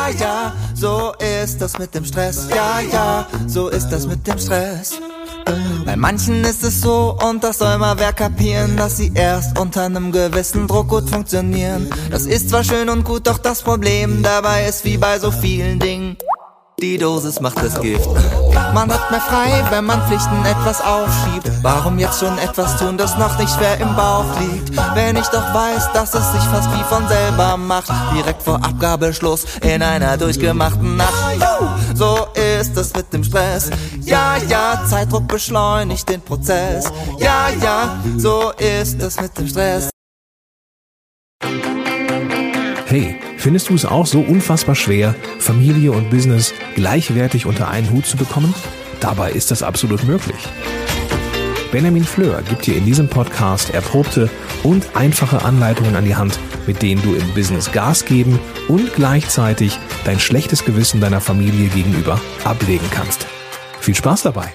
Ja, ja, so ist das mit dem Stress. Ja, ja, so ist das mit dem Stress. Bei manchen ist es so, und das soll mal wer kapieren, dass sie erst unter einem gewissen Druck gut funktionieren. Das ist zwar schön und gut, doch das Problem dabei ist wie bei so vielen Dingen: die Dosis macht das Gift. Man hat mehr frei, wenn man Pflichten etwas aufschiebt. Warum jetzt schon etwas tun, das noch nicht schwer im Bauch liegt? Wenn ich doch weiß, dass es sich fast wie von selber macht, direkt vor Abgabeschluss in einer durchgemachten Nacht. So ist es mit dem Stress. Ja, ja, Zeitdruck beschleunigt den Prozess. Ja, ja, so ist es mit dem Stress. Hey, findest du es auch so unfassbar schwer, Familie und Business gleichwertig unter einen Hut zu bekommen? Dabei ist das absolut möglich. Benjamin Fleur gibt dir in diesem Podcast erprobte und einfache Anleitungen an die Hand, mit denen du im Business Gas geben und gleichzeitig dein schlechtes Gewissen deiner Familie gegenüber ablegen kannst. Viel Spaß dabei!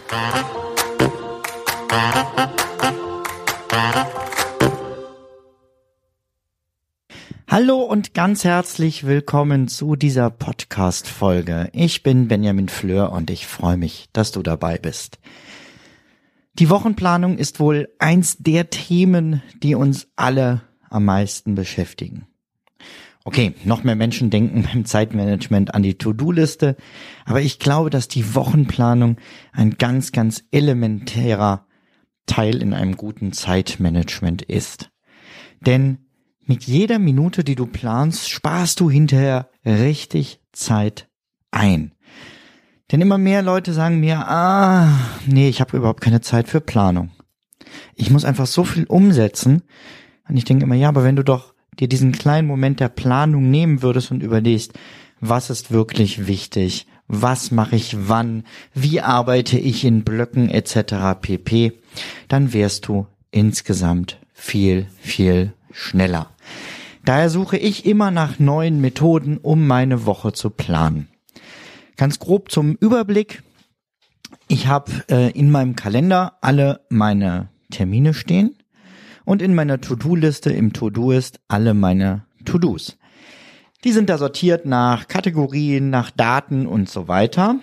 Hallo und ganz herzlich willkommen zu dieser Podcast-Folge. Ich bin Benjamin Fleur und ich freue mich, dass du dabei bist. Die Wochenplanung ist wohl eins der Themen, die uns alle am meisten beschäftigen. Okay, noch mehr Menschen denken beim Zeitmanagement an die To-Do-Liste, aber ich glaube, dass die Wochenplanung ein ganz, ganz elementärer Teil in einem guten Zeitmanagement ist. Denn mit jeder Minute, die du planst, sparst du hinterher richtig Zeit ein. Denn immer mehr Leute sagen mir, nee, ich habe überhaupt keine Zeit für Planung. Ich muss einfach so viel umsetzen. Und ich denke immer, ja, aber wenn du doch dir diesen kleinen Moment der Planung nehmen würdest und überlegst, was ist wirklich wichtig, was mache ich wann, wie arbeite ich in Blöcken etc. pp., dann wärst du insgesamt viel, viel schneller. Daher suche ich immer nach neuen Methoden, um meine Woche zu planen. Ganz grob zum Überblick: Ich habe in meinem Kalender alle meine Termine stehen und in meiner To-Do-Liste im To-Do-Ist alle meine To-Dos. Die sind da sortiert nach Kategorien, nach Daten und so weiter.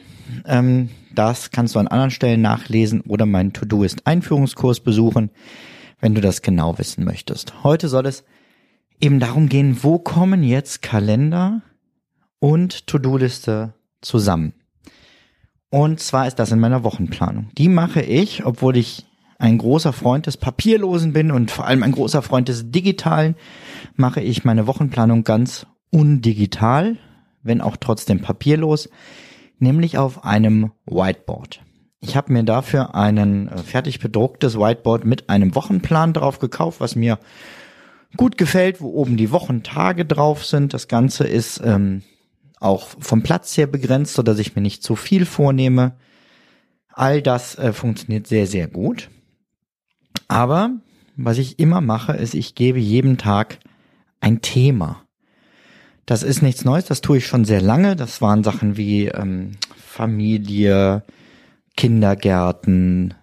Das kannst du an anderen Stellen nachlesen oder meinen To-Do-Ist-Einführungskurs besuchen, wenn du das genau wissen möchtest. Heute soll es eben darum gehen, wo kommen jetzt Kalender und To-Do-Liste zusammen. Und zwar ist das in meiner Wochenplanung. Die mache ich, obwohl ich ein großer Freund des Papierlosen bin und vor allem ein großer Freund des Digitalen, mache ich meine Wochenplanung ganz undigital, wenn auch trotzdem papierlos, nämlich auf einem Whiteboard. Ich habe mir dafür ein fertig bedrucktes Whiteboard mit einem Wochenplan drauf gekauft, was mir gut gefällt, wo oben die Wochentage drauf sind. Das Ganze ist auch vom Platz her begrenzt, sodass ich mir nicht zu viel vornehme. All das funktioniert sehr, sehr gut. Aber was ich immer mache, ist, ich gebe jedem Tag ein Thema. Das ist nichts Neues, das tue ich schon sehr lange. Das waren Sachen wie Familie, Kindergärten,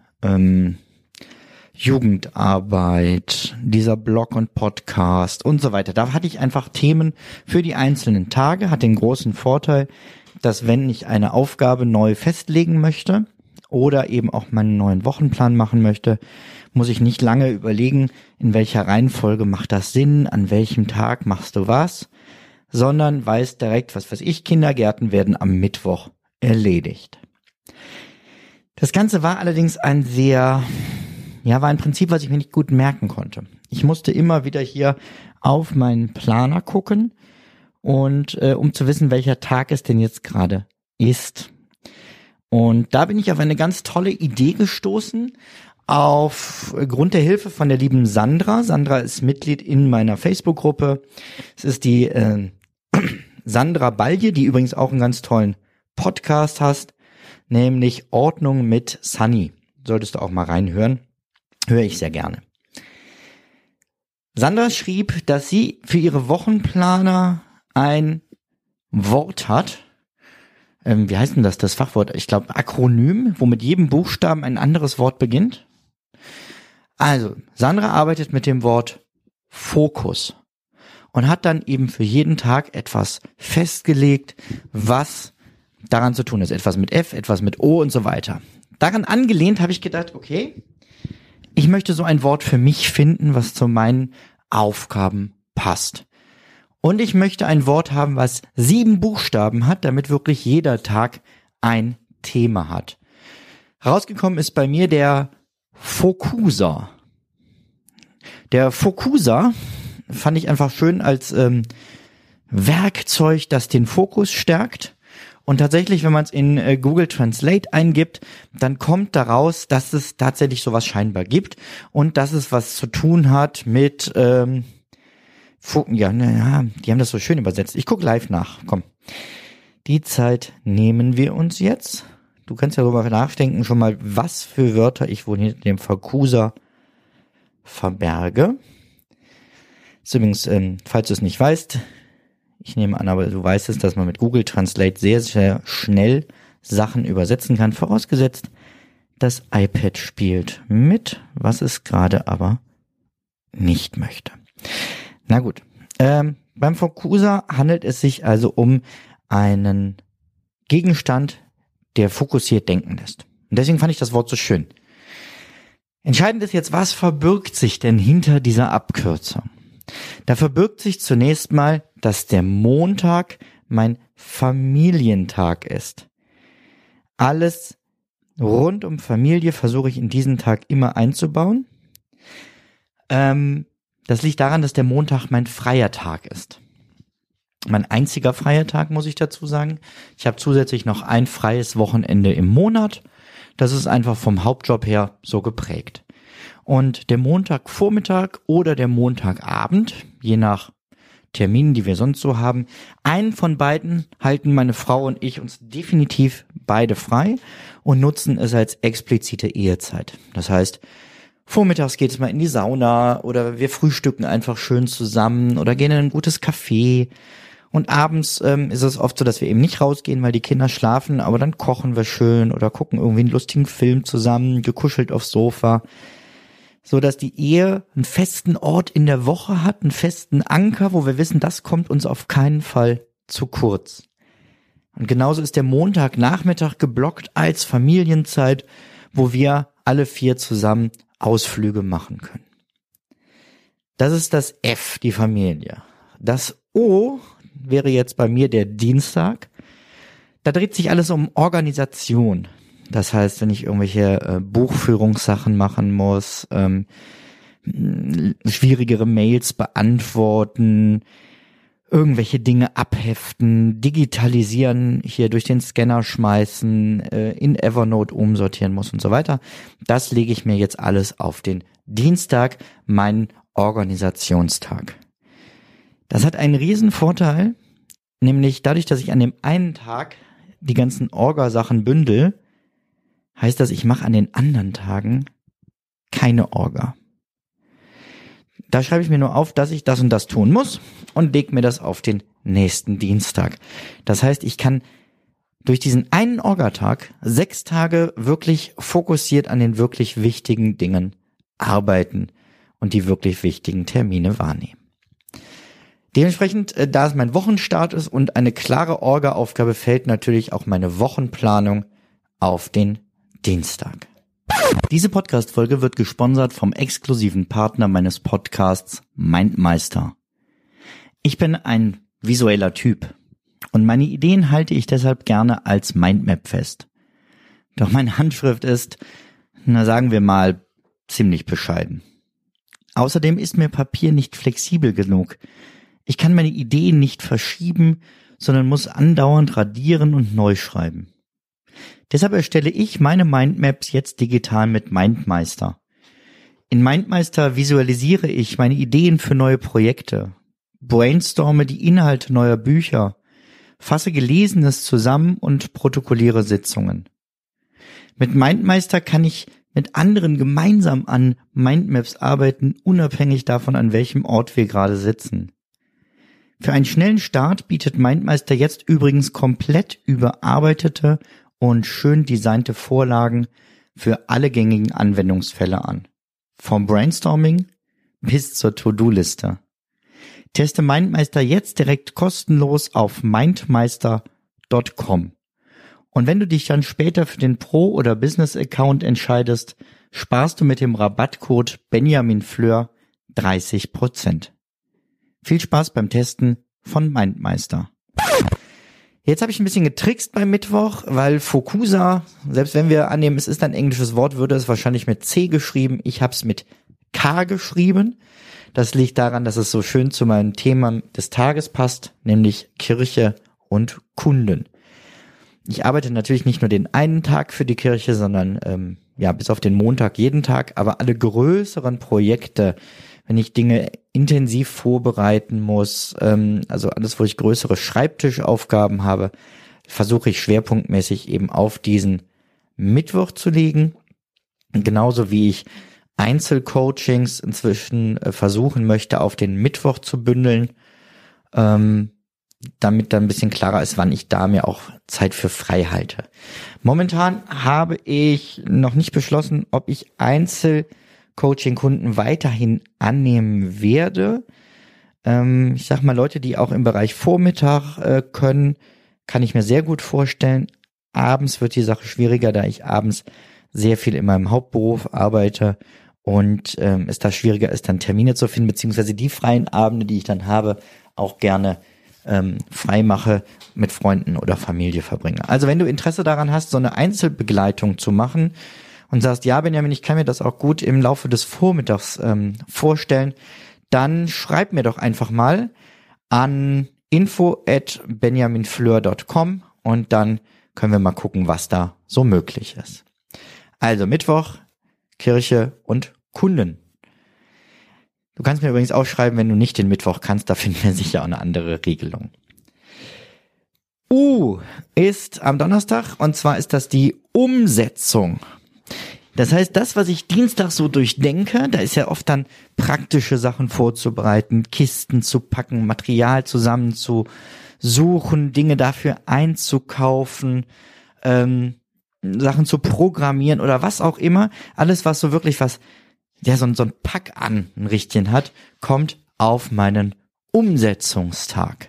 Jugendarbeit, dieser Blog und Podcast und so weiter. Da hatte ich einfach Themen für die einzelnen Tage, hat den großen Vorteil, dass wenn ich eine Aufgabe neu festlegen möchte oder eben auch meinen neuen Wochenplan machen möchte, muss ich nicht lange überlegen, in welcher Reihenfolge macht das Sinn, an welchem Tag machst du was, sondern weiß direkt, was weiß ich, Kindergärten werden am Mittwoch erledigt. Das Ganze war allerdings war ein Prinzip, was ich mir nicht gut merken konnte. Ich musste immer wieder hier auf meinen Planer gucken und um zu wissen, welcher Tag es denn jetzt gerade ist. Und da bin ich auf eine ganz tolle Idee gestoßen, aufgrund der Hilfe von der lieben Sandra. Sandra ist Mitglied in meiner Facebook-Gruppe. Es ist die Sandra Balje, die übrigens auch einen ganz tollen Podcast hast, nämlich Ordnung mit Sunny. Solltest du auch mal reinhören. Höre ich sehr gerne. Sandra schrieb, dass sie für ihre Wochenplaner ein Wort hat. Wie heißt denn das Fachwort? Ich glaube Akronym, wo mit jedem Buchstaben ein anderes Wort beginnt. Also, Sandra arbeitet mit dem Wort Fokus. und hat dann eben für jeden Tag etwas festgelegt, was daran zu tun ist. Etwas mit F, etwas mit O und so weiter. Daran angelehnt habe ich gedacht, okay, ich möchte so ein Wort für mich finden, was zu meinen Aufgaben passt. Und ich möchte ein Wort haben, was 7 Buchstaben hat, damit wirklich jeder Tag ein Thema hat. Rausgekommen ist bei mir der Fokuser. Der Fokuser fand ich einfach schön als Werkzeug, das den Fokus stärkt. Und tatsächlich, wenn man es in Google Translate eingibt, dann kommt daraus, dass es tatsächlich sowas scheinbar gibt und dass es was zu tun hat mit, die haben das so schön übersetzt. Ich gucke live nach, komm. Die Zeit nehmen wir uns jetzt. Du kannst ja darüber nachdenken schon mal, was für Wörter ich wohl hinter dem Fokuser verberge. Das ist übrigens, falls du es nicht weißt, ich nehme an, aber du weißt es, dass man mit Google Translate sehr, sehr schnell Sachen übersetzen kann, vorausgesetzt, das iPad spielt mit, was es gerade aber nicht möchte. Na gut, beim Fokuser handelt es sich also um einen Gegenstand, der fokussiert denken lässt. Und deswegen fand ich das Wort so schön. Entscheidend ist jetzt, was verbirgt sich denn hinter dieser Abkürzung? Da verbirgt sich zunächst mal, dass der Montag mein Familientag ist. Alles rund um Familie versuche ich in diesen Tag immer einzubauen. Das liegt daran, dass der Montag mein freier Tag ist. Mein einziger freier Tag, muss ich dazu sagen. Ich habe zusätzlich noch ein freies Wochenende im Monat. Das ist einfach vom Hauptjob her so geprägt. Und der Montagvormittag oder der Montagabend, je nach Terminen, die wir sonst so haben, einen von beiden halten meine Frau und ich uns definitiv beide frei und nutzen es als explizite Ehezeit. Das heißt, vormittags geht es mal in die Sauna oder wir frühstücken einfach schön zusammen oder gehen in ein gutes Café. Und abends ist es oft so, dass wir eben nicht rausgehen, weil die Kinder schlafen, aber dann kochen wir schön oder gucken irgendwie einen lustigen Film zusammen, gekuschelt aufs Sofa. So dass die Ehe einen festen Ort in der Woche hat, einen festen Anker, wo wir wissen, das kommt uns auf keinen Fall zu kurz. Und genauso ist der Montagnachmittag geblockt als Familienzeit, wo wir alle 4 zusammen Ausflüge machen können. Das ist das F, die Familie. Das O wäre jetzt bei mir der Dienstag. Da dreht sich alles um Organisation. Das heißt, wenn ich irgendwelche Buchführungssachen machen muss, schwierigere Mails beantworten, irgendwelche Dinge abheften, digitalisieren, hier durch den Scanner schmeißen, in Evernote umsortieren muss und so weiter. Das lege ich mir jetzt alles auf den Dienstag, meinen Organisationstag. Das hat einen riesen Vorteil, nämlich dadurch, dass ich an dem einen Tag die ganzen Orga-Sachen bündel, heißt das, ich mache an den anderen Tagen keine Orga. Da schreibe ich mir nur auf, dass ich das und das tun muss und lege mir das auf den nächsten Dienstag. Das heißt, ich kann durch diesen einen Orga-Tag 6 Tage wirklich fokussiert an den wirklich wichtigen Dingen arbeiten und die wirklich wichtigen Termine wahrnehmen. Dementsprechend, da es mein Wochenstart ist und eine klare Orga-Aufgabe, fällt natürlich auch meine Wochenplanung auf den Dienstag. Diese Podcast-Folge wird gesponsert vom exklusiven Partner meines Podcasts MindMeister. Ich bin ein visueller Typ und meine Ideen halte ich deshalb gerne als Mindmap fest. Doch meine Handschrift ist, sagen wir mal, ziemlich bescheiden. Außerdem ist mir Papier nicht flexibel genug. Ich kann meine Ideen nicht verschieben, sondern muss andauernd radieren und neu schreiben. Deshalb erstelle ich meine Mindmaps jetzt digital mit MindMeister. In MindMeister visualisiere ich meine Ideen für neue Projekte, brainstorme die Inhalte neuer Bücher, fasse Gelesenes zusammen und protokolliere Sitzungen. Mit MindMeister kann ich mit anderen gemeinsam an Mindmaps arbeiten, unabhängig davon, an welchem Ort wir gerade sitzen. Für einen schnellen Start bietet MindMeister jetzt übrigens komplett überarbeitete und schön designte Vorlagen für alle gängigen Anwendungsfälle an. Vom Brainstorming bis zur To-Do-Liste. Teste MindMeister jetzt direkt kostenlos auf mindmeister.com. Und wenn du dich dann später für den Pro- oder Business-Account entscheidest, sparst du mit dem Rabattcode BenjaminFleur 30%. Viel Spaß beim Testen von MindMeister. Jetzt habe ich ein bisschen getrickst beim Mittwoch, weil Focusa, selbst wenn wir annehmen, es ist ein englisches Wort, würde es wahrscheinlich mit C geschrieben. Ich habe es mit K geschrieben. Das liegt daran, dass es so schön zu meinem Thema des Tages passt, nämlich Kirche und Kunden. Ich arbeite natürlich nicht nur den einen Tag für die Kirche, sondern bis auf den Montag jeden Tag, aber alle größeren Projekte, wenn ich Dinge intensiv vorbereiten muss, also alles, wo ich größere Schreibtischaufgaben habe, versuche ich schwerpunktmäßig eben auf diesen Mittwoch zu legen. Genauso wie ich Einzelcoachings inzwischen versuchen möchte, auf den Mittwoch zu bündeln, damit dann ein bisschen klarer ist, wann ich da mir auch Zeit für frei halte. Momentan habe ich noch nicht beschlossen, ob ich Einzelcoaching-Kunden weiterhin annehmen werde. Ich sag mal, Leute, die auch im Bereich Vormittag können, kann ich mir sehr gut vorstellen. Abends wird die Sache schwieriger, da ich abends sehr viel in meinem Hauptberuf arbeite und es da schwieriger ist, dann Termine zu finden, beziehungsweise die freien Abende, die ich dann habe, auch gerne frei mache, mit Freunden oder Familie verbringe. Also wenn du Interesse daran hast, so eine Einzelbegleitung zu machen und sagst, ja Benjamin, ich kann mir das auch gut im Laufe des Vormittags vorstellen, dann schreib mir doch einfach mal an info@benjaminfleur.com und dann können wir mal gucken, was da so möglich ist. Also Mittwoch, Kirche und Kunden. Du kannst mir übrigens auch schreiben, wenn du nicht den Mittwoch kannst, da finden wir sicher auch eine andere Regelung. Ist am Donnerstag und zwar ist das die Umsetzung. Das heißt, das, was ich Dienstag so durchdenke, da ist ja oft dann praktische Sachen vorzubereiten, Kisten zu packen, Material zusammenzusuchen, Dinge dafür einzukaufen, Sachen zu programmieren oder was auch immer. Alles, was so wirklich so ein Pack an ein Richtchen hat, kommt auf meinen Umsetzungstag.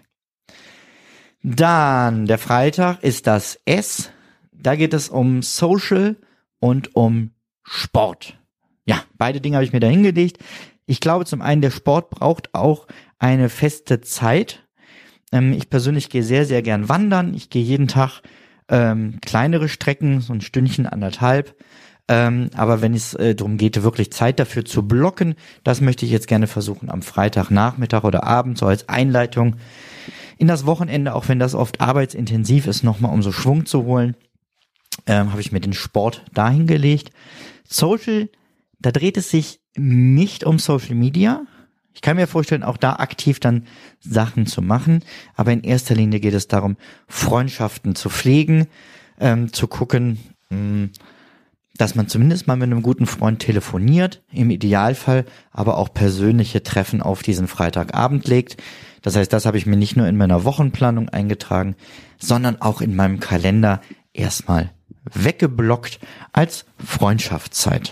Dann der Freitag ist das S. Da geht es um Social und um Sport. Ja, beide Dinge habe ich mir da hingelegt. Ich glaube zum einen, der Sport braucht auch eine feste Zeit. Ich persönlich gehe sehr, sehr gern wandern. Ich gehe jeden Tag kleinere Strecken, so ein Stündchen, 1,5. Aber wenn es darum geht, wirklich Zeit dafür zu blocken, das möchte ich jetzt gerne versuchen, am Freitagnachmittag oder Abend, so als Einleitung in das Wochenende, auch wenn das oft arbeitsintensiv ist, nochmal um so Schwung zu holen, habe ich mir den Sport dahin gelegt. Social, da dreht es sich nicht um Social Media. Ich kann mir vorstellen, auch da aktiv dann Sachen zu machen, aber in erster Linie geht es darum, Freundschaften zu pflegen, zu gucken, dass man zumindest mal mit einem guten Freund telefoniert, im Idealfall aber auch persönliche Treffen auf diesen Freitagabend legt. Das heißt, das habe ich mir nicht nur in meiner Wochenplanung eingetragen, sondern auch in meinem Kalender erstmal weggeblockt als Freundschaftszeit.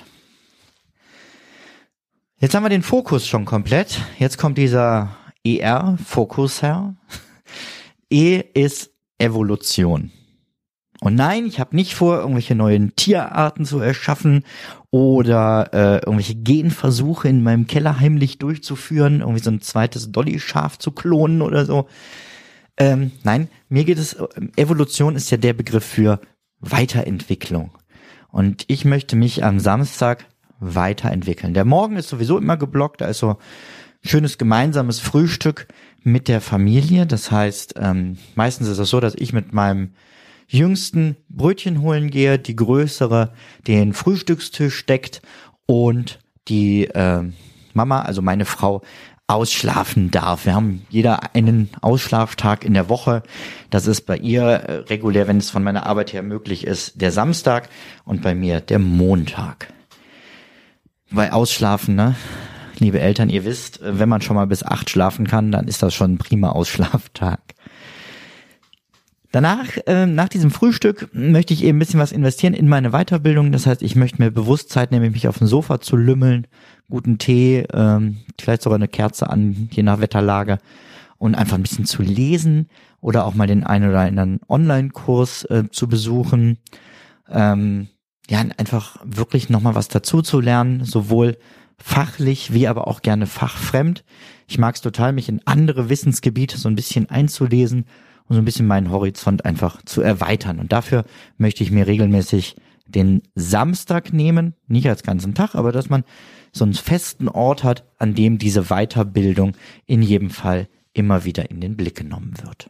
Jetzt haben wir den Fokus schon komplett. Jetzt kommt dieser Fokus her. E ist Evolution. Und nein, ich habe nicht vor, irgendwelche neuen Tierarten zu erschaffen oder irgendwelche Genversuche in meinem Keller heimlich durchzuführen, irgendwie so ein zweites Dolly-Schaf zu klonen oder so. Nein, mir geht es, Evolution ist ja der Begriff für Weiterentwicklung. Und ich möchte mich am Samstag weiterentwickeln. Der Morgen ist sowieso immer geblockt, da ist so schönes gemeinsames Frühstück mit der Familie. Das heißt, meistens ist es so, dass ich mit meinem Jüngsten Brötchen holen gehe, die Größere den Frühstückstisch deckt und die Mama, also meine Frau, ausschlafen darf. Wir haben jeder einen Ausschlaftag in der Woche. Das ist bei ihr regulär, wenn es von meiner Arbeit her möglich ist, der Samstag und bei mir der Montag. Weil Ausschlafen, ne? Liebe Eltern, ihr wisst, wenn man schon mal bis 8 schlafen kann, dann ist das schon ein prima Ausschlaftag. Danach, nach diesem Frühstück, möchte ich eben ein bisschen was investieren in meine Weiterbildung. Das heißt, ich möchte mir bewusst Zeit nehmen, mich auf dem Sofa zu lümmeln, guten Tee, vielleicht sogar eine Kerze an, je nach Wetterlage, und einfach ein bisschen zu lesen oder auch mal den einen oder anderen Online-Kurs zu besuchen. Einfach wirklich nochmal was dazu zu lernen, sowohl fachlich wie aber auch gerne fachfremd. Ich mag es total, mich in andere Wissensgebiete so ein bisschen einzulesen und so ein bisschen meinen Horizont einfach zu erweitern. Und dafür möchte ich mir regelmäßig den Samstag nehmen, nicht als ganzen Tag, aber dass man so einen festen Ort hat, an dem diese Weiterbildung in jedem Fall immer wieder in den Blick genommen wird.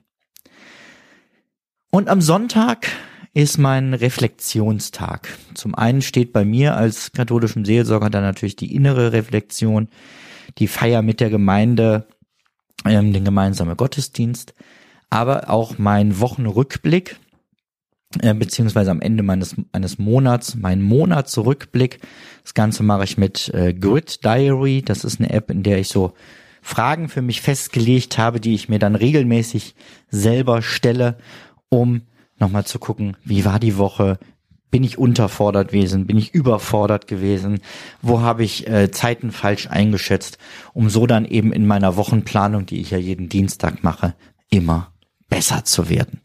Und am Sonntag ist mein Reflexionstag. Zum einen steht bei mir als katholischen Seelsorger dann natürlich die innere Reflexion, die Feier mit der Gemeinde, den gemeinsamen Gottesdienst, aber auch mein Wochenrückblick, beziehungsweise am Ende eines Monats, mein Monatsrückblick. Das Ganze mache ich mit Grid Diary. Das ist eine App, in der ich so Fragen für mich festgelegt habe, die ich mir dann regelmäßig selber stelle, um nochmal zu gucken, wie war die Woche, bin ich unterfordert gewesen, bin ich überfordert gewesen, wo habe ich Zeiten falsch eingeschätzt, um so dann eben in meiner Wochenplanung, die ich ja jeden Dienstag mache, immer besser zu werden.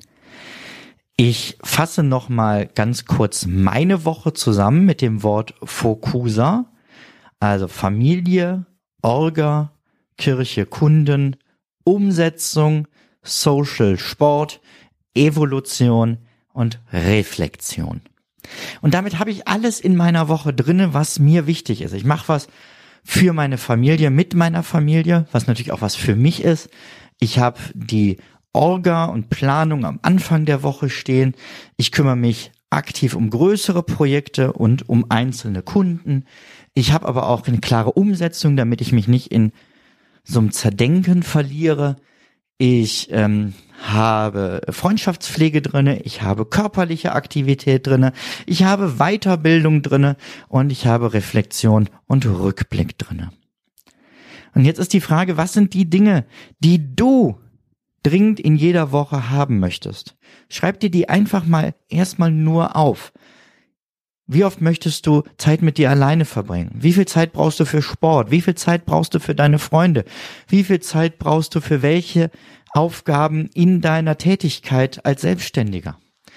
Ich fasse nochmal ganz kurz meine Woche zusammen mit dem Wort Fokusa, also Familie, Orga, Kirche, Kunden, Umsetzung, Social, Sport, Evolution und Reflexion. Und damit habe ich alles in meiner Woche drinne, was mir wichtig ist. Ich mache was für meine Familie, mit meiner Familie, was natürlich auch was für mich ist. Ich habe die Orga und Planung am Anfang der Woche stehen. Ich kümmere mich aktiv um größere Projekte und um einzelne Kunden. Ich habe aber auch eine klare Umsetzung, damit ich mich nicht in so einem Zerdenken verliere. Ich habe Freundschaftspflege drinne, ich habe körperliche Aktivität drinne, ich habe Weiterbildung drinne und ich habe Reflexion und Rückblick drinne. Und jetzt ist die Frage, was sind die Dinge, die du dringend in jeder Woche haben möchtest? Schreib dir die einfach mal erstmal nur auf. Wie oft möchtest du Zeit mit dir alleine verbringen? Wie viel Zeit brauchst du für Sport? Wie viel Zeit brauchst du für deine Freunde? Wie viel Zeit brauchst du für welche Aufgaben in deiner Tätigkeit als Selbstständiger?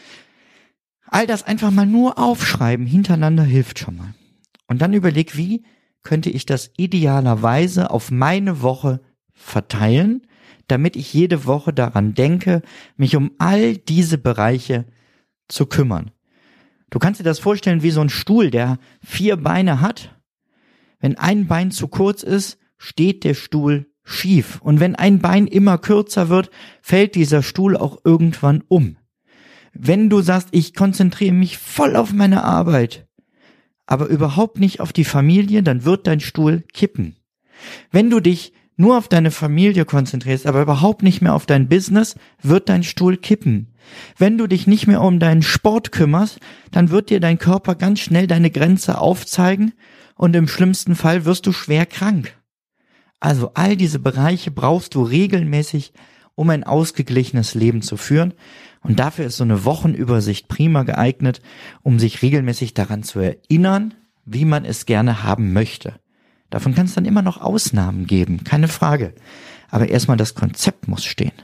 All das einfach mal nur aufschreiben, hintereinander hilft schon mal. Und dann überleg, wie könnte ich das idealerweise auf meine Woche verteilen, damit ich jede Woche daran denke, mich um all diese Bereiche zu kümmern. Du kannst dir das vorstellen wie so ein Stuhl, der 4 Beine hat. Wenn ein Bein zu kurz ist, steht der Stuhl schief. Und wenn ein Bein immer kürzer wird, fällt dieser Stuhl auch irgendwann um. Wenn du sagst, ich konzentriere mich voll auf meine Arbeit, aber überhaupt nicht auf die Familie, dann wird dein Stuhl kippen. Wenn du dich nur auf deine Familie konzentrierst, aber überhaupt nicht mehr auf dein Business, wird dein Stuhl kippen. Wenn du dich nicht mehr um deinen Sport kümmerst, dann wird dir dein Körper ganz schnell deine Grenze aufzeigen und im schlimmsten Fall wirst du schwer krank. Also all diese Bereiche brauchst du regelmäßig, um ein ausgeglichenes Leben zu führen. Und dafür ist so eine Wochenübersicht prima geeignet, um sich regelmäßig daran zu erinnern, wie man es gerne haben möchte. Davon kann es dann immer noch Ausnahmen geben, keine Frage. Aber erstmal das Konzept muss stehen.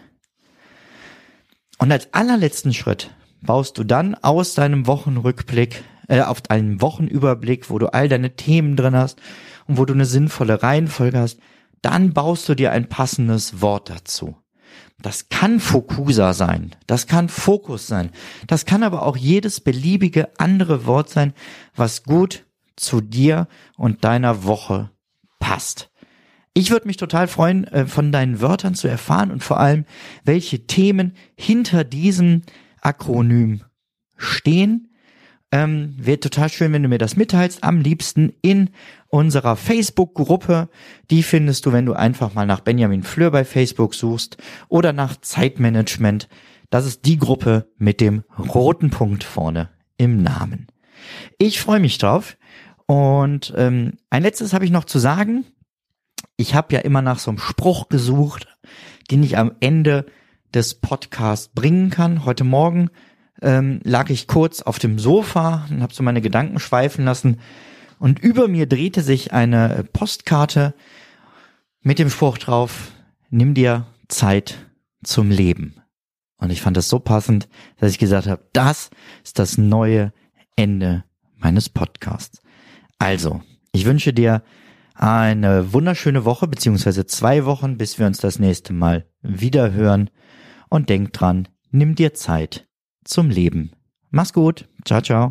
Und als allerletzten Schritt baust du dann aus deinem Wochenrückblick, auf deinen Wochenüberblick, wo du all deine Themen drin hast und wo du eine sinnvolle Reihenfolge hast, dann baust du dir ein passendes Wort dazu. Das kann Fokusa sein, das kann Fokus sein, das kann aber auch jedes beliebige andere Wort sein, was gut zu dir und deiner Woche passt. Ich würde mich total freuen, von deinen Wörtern zu erfahren und vor allem, welche Themen hinter diesem Akronym stehen. Wäre total schön, wenn du mir das mitteilst, am liebsten in unserer Facebook-Gruppe. Die findest du, wenn du einfach mal nach Benjamin Fleur bei Facebook suchst oder nach Zeitmanagement. Das ist die Gruppe mit dem roten Punkt vorne im Namen. Ich freue mich drauf. Und ein letztes habe ich noch zu sagen. Ich habe ja immer nach so einem Spruch gesucht, den ich am Ende des Podcasts bringen kann. Heute Morgen lag ich kurz auf dem Sofa und habe so meine Gedanken schweifen lassen und über mir drehte sich eine Postkarte mit dem Spruch drauf: Nimm dir Zeit zum Leben. Und ich fand das so passend, dass ich gesagt habe, das ist das neue Ende meines Podcasts. Also, ich wünsche dir eine wunderschöne Woche, beziehungsweise 2 Wochen, bis wir uns das nächste Mal wieder hören. Und denk dran, nimm dir Zeit zum Leben. Mach's gut. Ciao, ciao.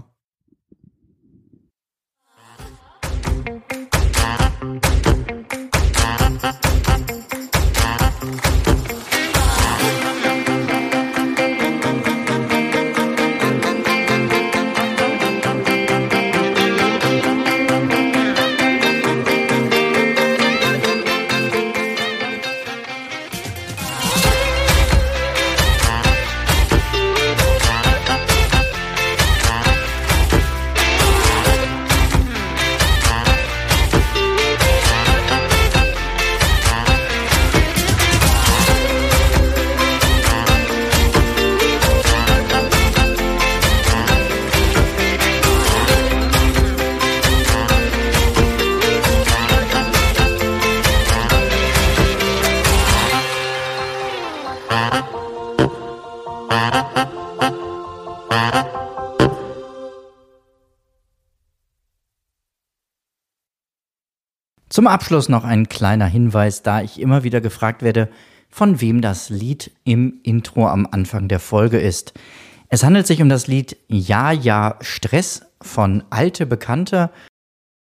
Zum Abschluss noch ein kleiner Hinweis, da ich immer wieder gefragt werde, von wem das Lied im Intro am Anfang der Folge ist. Es handelt sich um das Lied Ja, ja, Stress von Alte Bekannte